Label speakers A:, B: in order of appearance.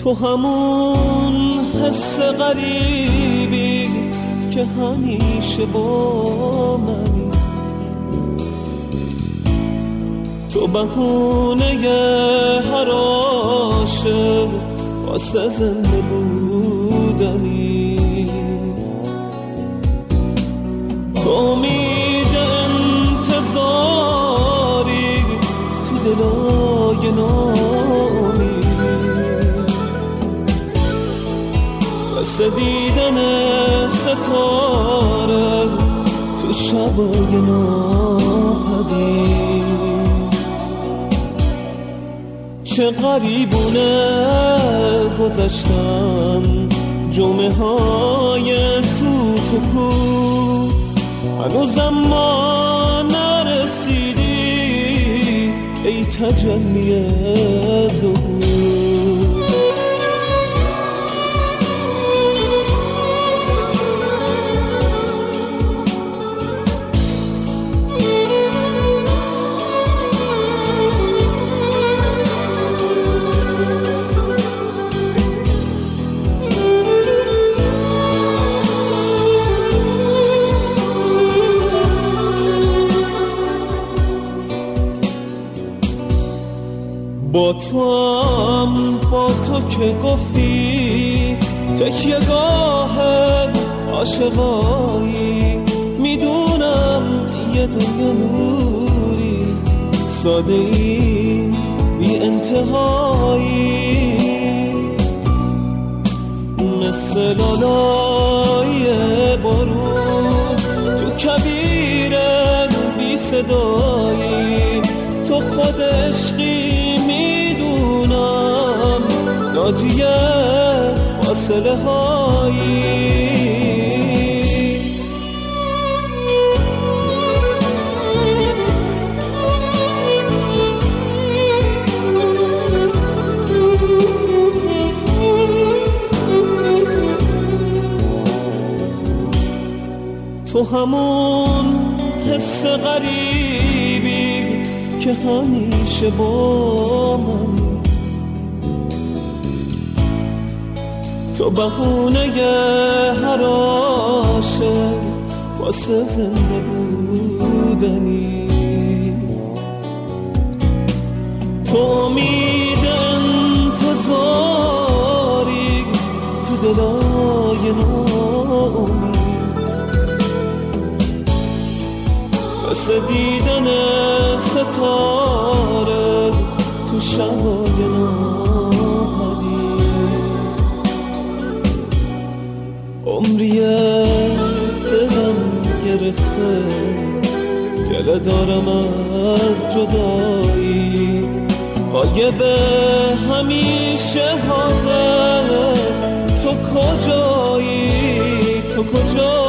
A: تو همون حس غریبی که همیشه با منی، تو بهونه هر عاشق واسه زنده بودنی، تو امید انتظاری تو دلای نامی، مثل دیدن ستاره تو شبای ناپدید. چه غریبونه گذشتن جمعه های سوت و کو، هنوزم ما نرسیدی ای تجلی ظهور. با تو که گفتی تکیه گاه عاشقایی، میدونم یه دنیا نوری ساده ای بی انتهایی، مثل لالای بارون تو کبیر بی صدایی، تو خود عشقی ناجیه فاصله هایی. تو همون حس غریبی که همیشه با من، تو بهونه هر عاشق واسه زنده بودنی، تو امید انتظاری تو دلای نامی، واسه دیدن ستاره تو شبای ناپدید. عمریه دلم گرفته گله دارم از جدایی، غایب همیشه حاضر تو کجایی، تو کجایی.